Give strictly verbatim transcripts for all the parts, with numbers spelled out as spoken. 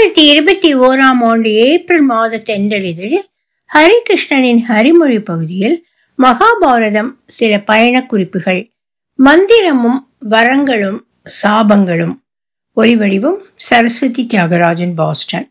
இரண்டாயிரத்தி இருபத்தி ஓராம் ஆண்டு ஏப்ரல் மாத தென்றலிதழில் ஹரிகிருஷ்ணனின் ஹரிமொழி பகுதியில் மகாபாரதம் சில பயண குறிப்புகள். மந்திரமும் வரங்களும் சாபங்களும். ஒலிவடிவம் சரஸ்வதி தியாகராஜன், பாஸ்டன்.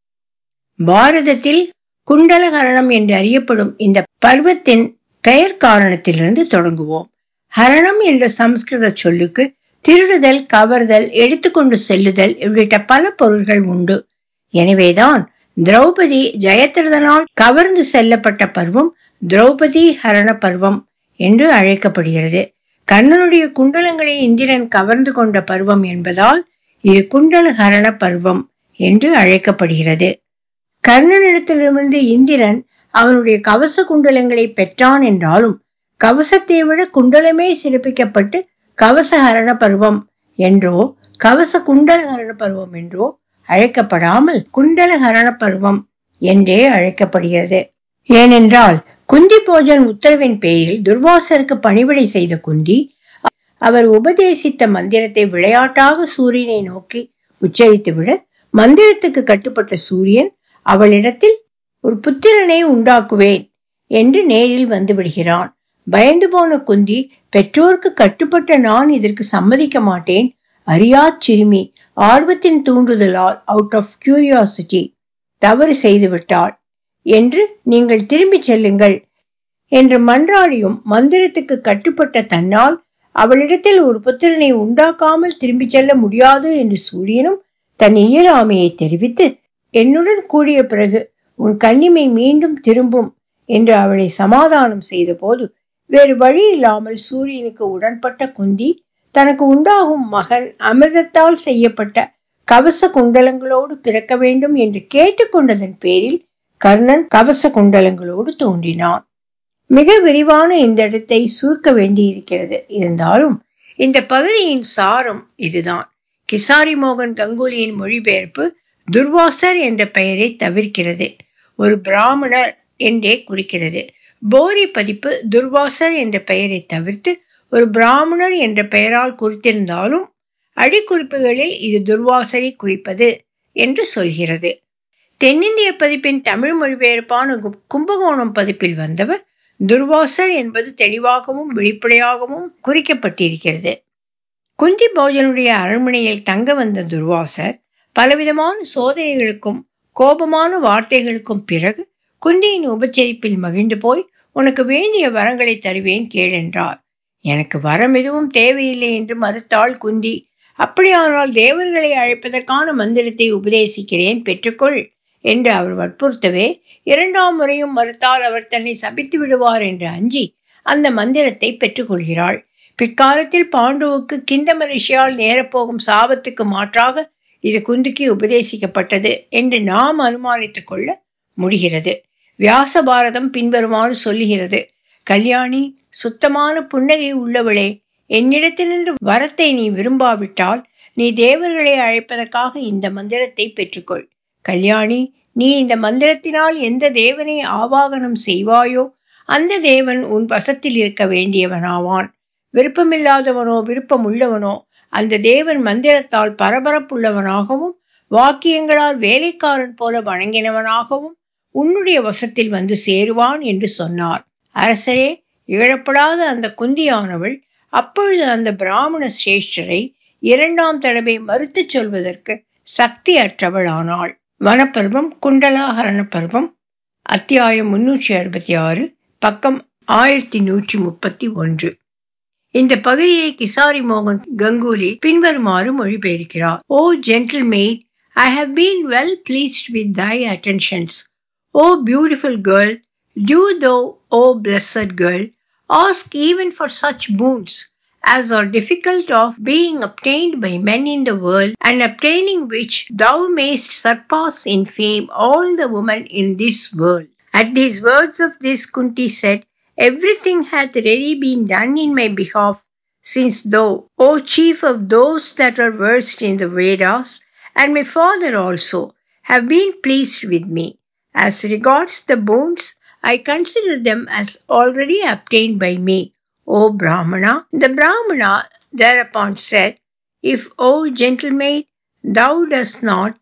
பாரதத்தில் குண்டலகரணம் என்று அறியப்படும் இந்த பர்வத்தின் பெயர் காரணத்திலிருந்து தொடங்குவோம். ஹரணம் என்ற சமஸ்கிருத சொல்லுக்கு திருடுதல், கவர்தல், எடுத்துக்கொண்டு செல்லுதல் உள்ளிட்ட பல பொருள்கள் உண்டு. எனவேதான் திரௌபதி ஜெயத்ரதனால் கவர்ந்து செல்லப்பட்ட பருவம் திரௌபதி ஹரண பருவம் என்று அழைக்கப்படுகிறது. கர்ணனுடைய குண்டலங்களை இந்திரன் கவர்ந்து கொண்ட பருவம் என்பதால் இது குண்டல ஹரண பருவம் என்று அழைக்கப்படுகிறது. கர்ணனிடத்திலிருந்து இந்திரன் அவனுடைய கவச குண்டலங்களை பெற்றான் என்றாலும் கவசத்தை விட குண்டலமே சிறப்பிக்கப்பட்டு கவசஹரண பருவம் என்றோ கவச குண்டலஹரண பருவம் என்றோ அழைக்கப்படாமல் குண்டலஹரண பருவம் என்றே அழைக்கப்படுகிறது. ஏனென்றால் குந்தி போஜன் உத்தரவின் பேரில் துர்வாசருக்கு பணிவிடை செய்த குந்தி அவர் உபதேசித்த மந்திரத்தை விளையாட்டாக சூரியனை நோக்கி உச்சரித்துவிட மந்திரத்துக்கு கட்டுப்பட்ட சூரியன் அவளிடத்தில் ஒரு புத்திரனை உண்டாக்குவேன் என்று நேரில் வந்து விடுகிறான். பயந்து போன குந்தி, பெற்றோருக்கு கட்டுப்பட்ட நான் இதற்கு சம்மதிக்க மாட்டேன், அறியா சிறுமி ஆர்வத்தின் தூண்டுதலால் அவுட் ஆஃப் கியூரியாசிட்டி தவறு செய்து விட்டாள் என்று நீங்கள் திரும்பி செல்லுங்கள் என்று மன்றாடியும் மந்திரத்துக்கு கட்டுப்பட்ட தன்னால் அவளிடத்தில் ஒரு புத்திரனை உண்டாக்காமல் திரும்பி செல்ல முடியாது என்று சூரியனும் தன் இயலாமையை தெரிவித்து, என்னுடன் கூடிய பிறகு உன் கன்னிமை மீண்டும் திரும்பும் என்று அவளை சமாதானம் செய்த போது வேறு வழி இல்லாமல் சூரியனுக்கு உடன்பட்ட குந்தி தனக்கு உண்டாகும் மகன் அமிர்தத்தால் செய்யப்பட்ட கவச குண்டலங்களோடு பிறக்க வேண்டும் என்று கேட்டுக்கொண்டதன் பேரில் கர்ணன் கவச குண்டலங்களோடு தோன்றினான். மிக விரிவான இந்த இடத்தை சுருக்க வேண்டியிருக்கிறது. இருந்தாலும் இந்த பகுதியின் சாரம் இதுதான். கிசாரி மோகன் கங்குலியின் மொழிபெயர்ப்பு துர்வாசர் என்ற பெயரை தவிர்க்கிறது, ஒரு பிராமணர் என்றே குறிக்கிறது. போரி பதிப்பு துர்வாசர் என்ற பெயரை தவிர்த்து ஒரு பிராமணர் என்ற பெயரால் குறித்திருந்தாலும் அடிக்குறிப்புகளில் இது துர்வாசரை குறிப்பது என்று சொல்கிறது. தென்னிந்திய பதிப்பின் தமிழ் மொழிபெயர்ப்பான கும்பகோணம் பதிப்பில் வந்தவர் துர்வாசர் என்பது தெளிவாகவும் வெளிப்படையாகவும் குறிக்கப்பட்டிருக்கிறது. குந்தி போஜனுடைய அரண்மனையில் தங்க வந்த துர்வாசர் பலவிதமான சோதனைகளுக்கும் கோபமான வார்த்தைகளுக்கும் பிறகு குந்தியின் உபச்சரிப்பில் மகிழ்ந்து போய், உனக்கு வேண்டிய வரங்களை தருவேன் கேளென்றார். எனக்கு வரம் எதுவும் தேவையில்லை என்று மறுத்தாள் குந்தி. அப்படியானால் தேவர்களை அழைப்பதற்கான மந்திரத்தை உபதேசிக்கிறேன், பெற்றுக்கொள் என்று அவர் வற்புறுத்தவே இரண்டாம் முறையும் மறுத்தால் அவர் தன்னை சபித்து விடுவார் என்று அஞ்சி அந்த மந்திரத்தை பெற்றுக்கொள்கிறாள். பிற்காலத்தில் பாண்டுவுக்கு கிந்தம ரிஷியால் நேரப்போகும் சாபத்துக்கு மாற்றாக இது குந்திக்கு உபதேசிக்கப்பட்டது என்று நாம் அனுமானித்துக் கொள்ள முடிகிறது. வியாச பாரதம் பின்வருமாறு சொல்லுகிறது: கல்யாணி, சுத்தமான புன்னகை உள்ளவளே, என்னிடத்திலிருந்து வரத்தை நீ விரும்பாவிட்டால் நீ தேவர்களை அழைப்பதற்காக இந்த மந்திரத்தை பெற்றுக்கொள். கல்யாணி, நீ இந்த மந்திரத்தினால் எந்த தேவனை ஆவாகனம் செய்வாயோ அந்த தேவன் உன் வசத்தில் இருக்க வேண்டியவனாவான். விருப்பமில்லாதவனோ விருப்பமுள்ளவனோ அந்த தேவன் மந்திரத்தால் பரபரப்புள்ளவனாகவும் வாக்கியங்களால் வேலைக்காரன் போல வணங்கினவனாகவும் உன்னுடைய வசத்தில் வந்து சேருவான் என்று சொன்னார். அரசரே, இழப்படாத அந்த குந்தியானவள் அப்பொழுது அந்த பிராமண சிரேஷ்டரை இரண்டாம் தடவை மறுத்து சொல்வதற்கு சக்தி அற்றவள் ஆனாள். வனப்பருவம் குண்டலாஹரண பருவம், அத்தியாயம் முன்னூற்றி அறுபத்தி ஆறு, பக்கம் ஆயிரத்தி நூற்றி முப்பத்தி ஒன்று. இந்த பகுதியை கிசாரி மோகன் கங்குலி பின்வருமாறு மொழிபெயர்க்கிறார். Oh gentle maid, I have been well pleased with thy attentions. O beautiful girl, do thou, O blessed girl, ask even for such boons as are difficult of being obtained by men in the world, and obtaining which thou mayst surpass in fame all the women in this world. At these words of this, Kunti said, everything hath already been done in my behalf, since thou, O chief of those that are versed in the Vedas, and my father also, have been pleased with me. As regards the boons, I consider them as already obtained by me, O Brahmana. The Brahmana thereupon said, if, O gentle maid, thou dost not,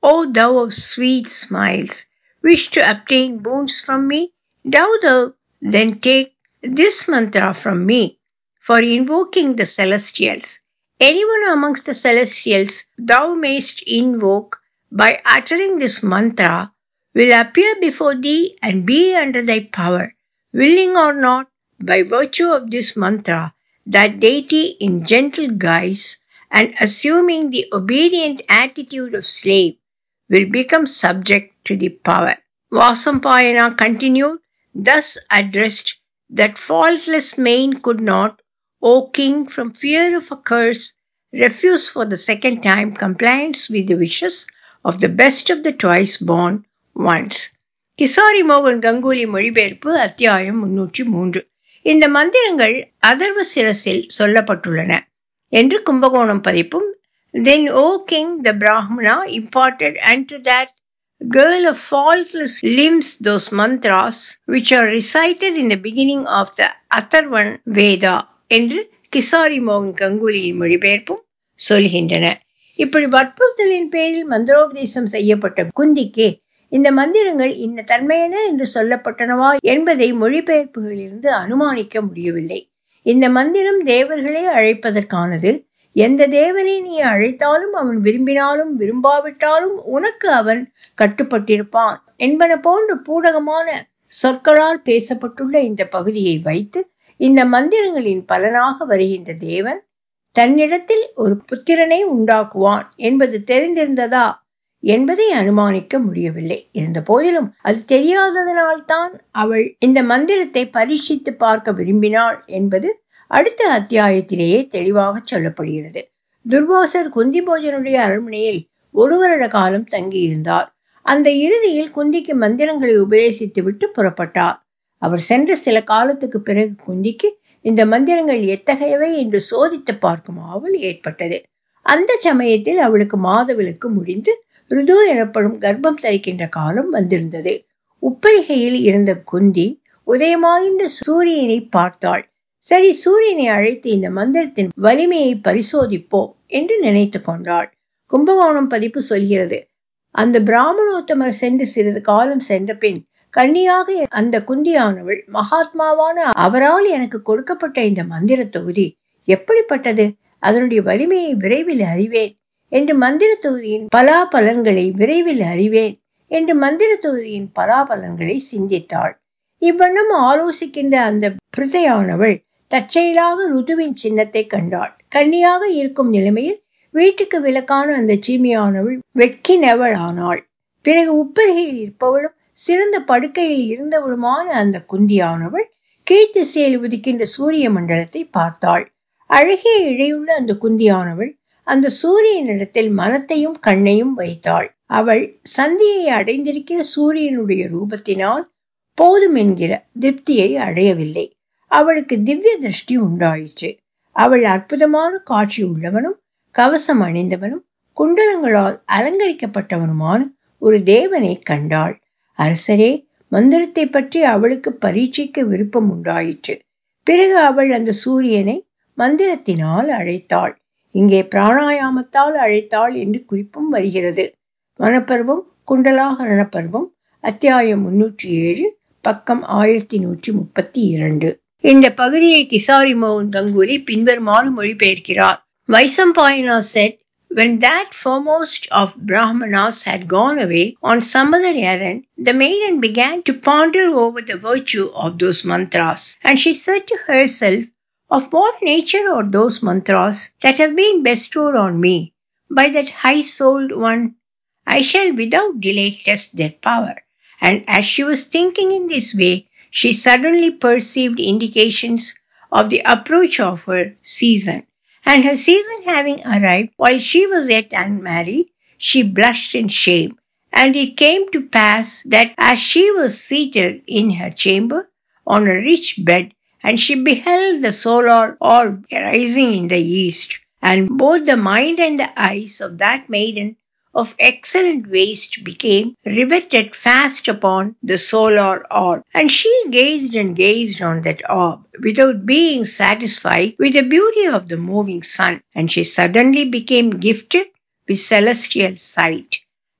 O thou of sweet smiles, wish to obtain boons from me? Do thou then take this mantra from me for invoking the celestials. Anyone amongst the celestials thou mayst invoke by uttering this mantra will appear before thee and be under thy power, willing or not, by virtue of this mantra, that deity in gentle guise and assuming the obedient attitude of slave will become subject to the power. Vasampayana continued, thus addressed, that faultless main could not, O king, from fear of a curse, refuse for the second time compliance with the wishes of the best of the twice born ones. Kisari மோகன் கங்குலி மொழிபெயர்ப்பு அத்தியாயம் முன்னூற்றி மூன்று. இந்த மந்திரங்கள் அதர்வ சிரசில் சொல்லப்பட்டுள்ளன என்று Kumbakonam பதிப்பும், Then, O king, the Brahmana imparted unto that girl of faultless limbs those mantras which are recited in the beginning of the Atharvan Veda என்று கிசாரி மோகன் கங்குலியின் மொழிபெயர்ப்பும் சொல்கின்றன. இப்படி வற்புறுத்தலின் பேரில் மந்திரோபதேசம் செய்யப்பட்ட குந்திக்கு இந்த மந்திரங்கள் இன்ன தன்மையன என்று சொல்லப்பட்டனவா என்பதை மொழிபெயர்ப்புகளிலிருந்து அனுமானிக்க முடியவில்லை. இந்த மந்திரம் தேவர்களை அழைப்பதற்கானது. எந்த தேவனை நீ அழைத்தாலும் அவன் விரும்பினாலும் விரும்பாவிட்டாலும் உனக்கு அவன் கட்டுப்பட்டிருப்பான் என்பன போன்ற பூடகமான சொற்களால் பேசப்பட்டுள்ள இந்த பகுதியை வைத்து இந்த மந்திரங்களின் பலனாக வருகின்ற தேவன் தன்னிடத்தில் ஒரு புத்திரனை உண்டாக்குவான் என்பது தெரிந்திருந்ததா என்பதை அனுமானிக்க முடியவில்லை. இருந்த போதிலும் அது தெரியாததனால்தான் அவள் இந்த மந்திரத்தை பரீட்சித்து பார்க்க விரும்பினாள் என்பது அடுத்த அத்தியாயத்திலேயே தெளிவாக சொல்லப்படுகிறது. துர்வாசர் குந்தி போஜனுடைய அரண்மனையில் ஒரு வருட காலம் தங்கியிருந்தார். அந்த இறுதியில் குந்திக்கு மந்திரங்களை உபதேசித்து விட்டு புறப்பட்டார். அவர் சென்ற சில காலத்துக்கு பிறகு குந்திக்கு இந்த மந்திரங்கள் எத்தகையவை என்று சோதித்து பார்க்கும் ஆவல் ஏற்பட்டது. அந்த சமயத்தில் அவளுக்கு மாதவிலக்கு முடிந்து ருது எனப்படும் கர்ப்பம் தரிக்கின்ற காலம் வந்திருந்தது. உப்பரிகையில் இருந்த குந்தி உதயமாகின்ற சூரியனை பார்த்தாள். சரி, சூரியனை அழைத்து இந்த மந்திரத்தின் வலிமையை பரிசோதிப்போம் என்று நினைத்து கொண்டாள். கும்பகோணம் பதிப்பு சொல்கிறது, அந்த பிராமணோத்தமர் சென்று சிறிது காலம் சென்ற பின் கன்னியாக அந்த குந்தியானவள், மகாத்மாவான அவரால் எனக்கு கொடுக்கப்பட்ட இந்த மந்திர தொகுதி எப்படிப்பட்டது, அதனுடைய வலிமையை விரைவில் அறிவேன் என்று மந்திர தொகுதியின் பலாபலன்களை விரைவில் அறிவேன் என்று மந்திர தொகுதியின் பலாபலன்களை சிந்தித்தாள். இவ்வண்ணம் ஆலோசிக்கின்ற அந்த பிரதையானவள் தற்செயலாக ருதுவின் சின்னத்தை கண்டாள். கன்னியாக இருக்கும் நிலைமையில் வீட்டுக்கு விலக்கான அந்த சீமியானவள் வெட்கினவள் ஆனாள். பிறகு உப்பரிகையில் இருப்பவளும் சிறந்த படுக்கையில் இருந்தவளுமான அந்த குந்தியானவள் கீழ்த்திசையில் உதிக்கின்ற சூரிய மண்டலத்தை பார்த்தாள். அழகிய இழையுள்ள அந்த குந்தியானவள் அந்த சூரியனிடத்தில் மனத்தையும் கண்ணையும் வைத்தாள். அவள் சந்தியை அடைந்திருக்கிற சூரியனுடைய ரூபத்தினால் போதும் என்கிற திருப்தியை அடையவில்லை. அவளுக்கு திவ்ய திருஷ்டி உண்டாயிற்று. அவள் அற்புதமான காட்சி உள்ளவனும் கவசம் அணிந்தவனும் குண்டலங்களால் அலங்கரிக்கப்பட்டவனுமான ஒரு தேவனை கண்டாள். அரசரே, மந்திரத்தை பற்றி அவளுக்கு பரீட்சைக்க விருப்பம் உண்டாயிற்று. பிறகு அவள் அந்த சூரியனை மந்திரத்தினால் அழைத்தாள். இங்கே பிராணாயாமத்தால் அழைத்தாள் என்று குறிப்பும் வருகிறது. மனப்பருவம் குண்டலாகரண பருவம் அத்தியாயம் முன்னூற்றி ஏழு பக்கம் ஆயிரத்தி நூற்றி முப்பத்தி இரண்டு. இந்த பகுதியை கிசாரி மோகன் கங்குலி பின்வருமாறு மொழிபெயர்க்கிறார். Vaisampayana said, when that foremost of Brahmanas had gone away on some other errand, the maiden began to ponder over the virtue of those mantras, and she said to herself, of what nature are those mantras that have been bestowed on me by that high-souled one? I shall without delay test their power. And as she was thinking in this way, she suddenly perceived indications of the approach of her season. And her season having arrived while she was yet unmarried, she blushed in shame. And it came to pass that as she was seated in her chamber on a rich bed, and she beheld the solar orb rising in the east, and both the mind and the eyes of that maiden of excellent waist became riveted fast upon the solar orb, and she gazed and gazed on that orb without being satisfied with the beauty of the moving sun, and she suddenly became gifted with celestial sight.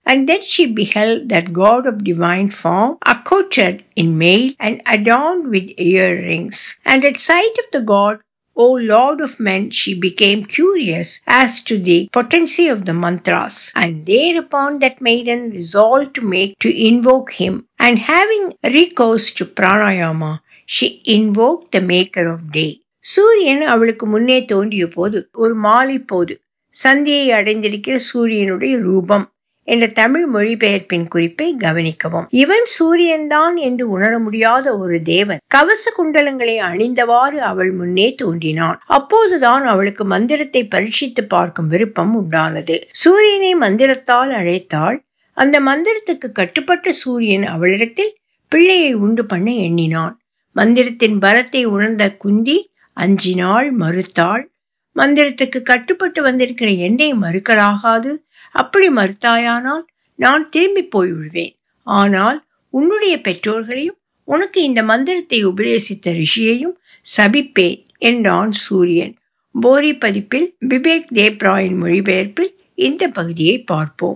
And then she beheld that god of divine form, accoutred in mail and adorned with earrings. And at sight of the god, O Lord of men, she became curious as to the potency of the mantras. And thereupon that maiden resolved to make to invoke him. And having recourse to pranayama, she invoked the maker of day. சூரியன் அவளுக்கு முன்னே தோன்றிய போது ஒரு மாலை போது சந்தியை அடைந்திருக்கிற சூரியனுடைய ரூபம் என்ற தமிழ் மொழிபெயர்ப்பின் குறிப்பை கவனிக்கவும். இவன் சூரியன்தான் என்று உணர முடியாத ஒரு தேவன் கவச குண்டலங்களை அணிந்தவாறு அவள் முன்னே தோன்றினான். அப்போதுதான் அவளுக்கு மந்திரத்தை பரீட்சித்து பார்க்கும் விருப்பம் உண்டானது. சூரியனை மந்திரத்தால் அழைத்தாள். அந்த மந்திரத்துக்கு கட்டுப்பட்ட சூரியன் அவளிடத்தில் பிள்ளையை உண்டு பண்ண எண்ணினான். மந்திரத்தின் பலத்தை உணர்ந்த குந்தி அஞ்சினாள், மறுத்தாள். மந்திரத்துக்கு கட்டுப்பட்டு வந்திருக்கிற என்னை மறுக்கலாகாது. அப்படி மறுத்தாயானால் நான் திரும்பி போய்விடுவேன். ஆனால் உன்னுடைய பெற்றோர்களையும் உனக்கு இந்த மந்திரத்தை உபதேசித்த ரிஷியையும் சபிப்பேன் என்றான் சூரியன். போரி பதிப்பில் பிபேக் தேப்ராயின் மொழிபெயர்ப்பில் இந்த பகுதியை பார்ப்போம்.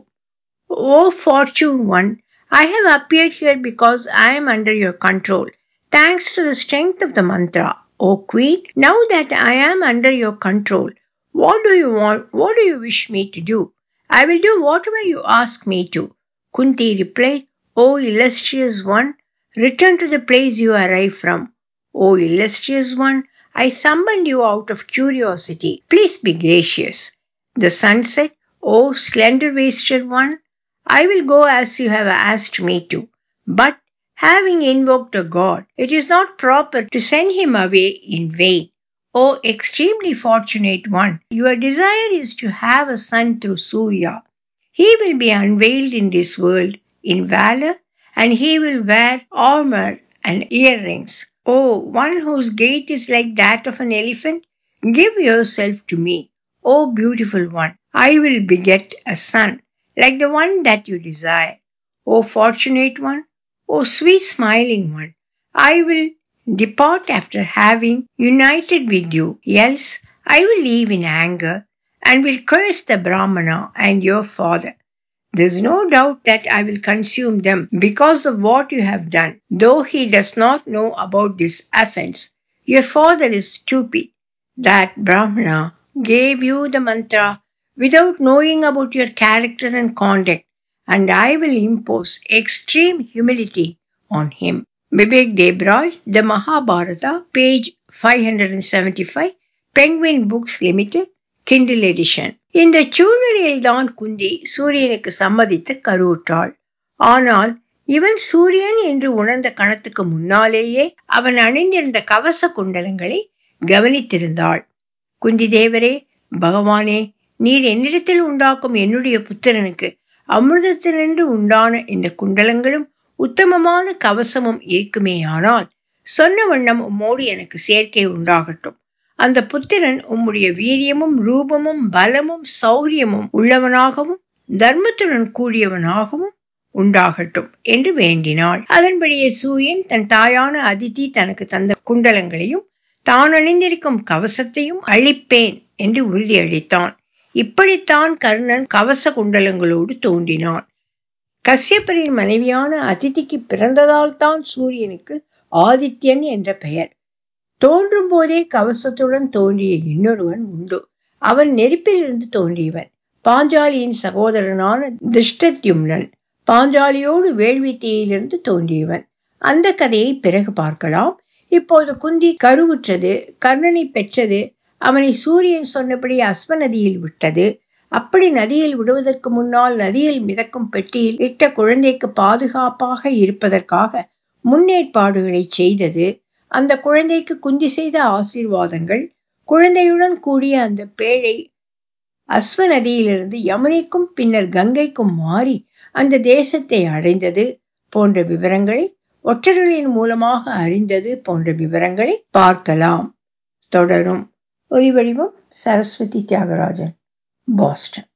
O fortune one, I have appeared here because I am under your control, thanks to the strength of the mantra. O queen, now that I am under your control, what do you want? What do you wish me to do? I will do whatever you ask me to. Kunti replied, O illustrious one, return to the place you arrived from. O illustrious one, I summoned you out of curiosity. Please be gracious. The sun said, O slender-waisted one, I will go as you have asked me to. But having invoked a god, it is not proper to send him away in vain. O extremely fortunate one, your desire is to have a son through Surya. He will be unveiled in this world in valor, and he will wear armor and earrings. O one whose gait is like that of an elephant, give yourself to me. O beautiful one, I will beget a son, like the one that you desire. O fortunate one, O sweet smiling one, I will depart after having united with you, else I will leave in anger and will curse the Brahmana and your father. There is no doubt that I will consume them because of what you have done, though he does not know about this offense. Your father is stupid. That Brahmana gave you the mantra without knowing about your character and conduct, and I will impose extreme humility on him. Bibek Debroy, The Mahabharata, page five seventy-five, Penguin Books Limited, Kindle edition. இந்த சூழ்நிலையில்தான் குந்தி சூரியனுக்கு சம்மதித்து கருவுற்றாள். ஆனால் இவன் சூரியன் என்று உணர்ந்த கணத்துக்கு முன்னாலேயே அவன் அணிந்திருந்த கவச குண்டலங்களை கவனித்திருந்தாள். குந்தி தேவரே, பகவானே, நீர் என்னிடத்தில் உண்டாக்கும் என்னுடைய புத்திரனுக்கு அமிர்தத்தினின்று உண்டான இந்த குண்டலங்களும் உத்தமமான கவசமும் இருக்குமேயானால் சொன்ன வண்ணம் உம்மோடு எனக்கு சேர்க்கை உண்டாகட்டும். அந்த புத்திரன் உம்முடைய வீரியமும் ரூபமும் பலமும் சௌரியமும் உள்ளவனாகவும் தர்மத்துடன் கூடியவனாகவும் உண்டாகட்டும் என்று வேண்டினாள். அதன்படியே சூரியன் தன் தாயான அதிதி தனக்கு தந்த குண்டலங்களையும் தான் அணிந்திருக்கும் கவசத்தையும் அளிப்பேன் என்று உறுதியளித்தான். இப்படித்தான் கர்ணன் கவச குண்டலங்களோடு தோன்றினான். கஸ்யப்பரின் மனைவியான அதிதிக்கு பிறந்ததால் தான் சூரியனுக்கு ஆதித்யன் என்ற பெயர். தோன்றும் போதே கவசத்துடன் தோன்றிய இன்னொருவன் உண்டு. அவன் நெருப்பிலிருந்து தோன்றியவன். பாஞ்சாலியின் சகோதரனான திருஷ்டத்யும்னன் பாஞ்சாலியோடு வேள்வி தீயிலிருந்து தோன்றியவன். அந்த கதையை பிறகு பார்க்கலாம். இப்போது குந்தி கருவுற்றது, கர்ணனை பெற்றது, அவனை சூரியன் சொன்னபடி அஸ்வ நதியில் விட்டது. அப்படி நதியில் விடுவதற்கு முன்னால் நதியில் மிதக்கும் பெட்டியில் இட்ட குழந்தைக்கு பாதுகாப்பாக இருப்பதற்காக முன்னேற்பாடுகளை செய்தது. அந்த குழந்தைக்கு குந்தி செய்த ஆசீர்வாதங்கள், குழந்தையுடன் கூடிய அந்த பேழை அஸ்வ நதியிலிருந்து யமுனைக்கும் பின்னர் கங்கைக்கும் மாறி அந்த தேசத்தை அடைந்தது போன்ற விவரங்களை ஒற்றர்களின் மூலமாக அறிந்தது போன்ற விவரங்களை பார்க்கலாம். தொடரும். ஒலிவடிவம் சரஸ்வதி தியாகராஜன், பாஸ்டன்.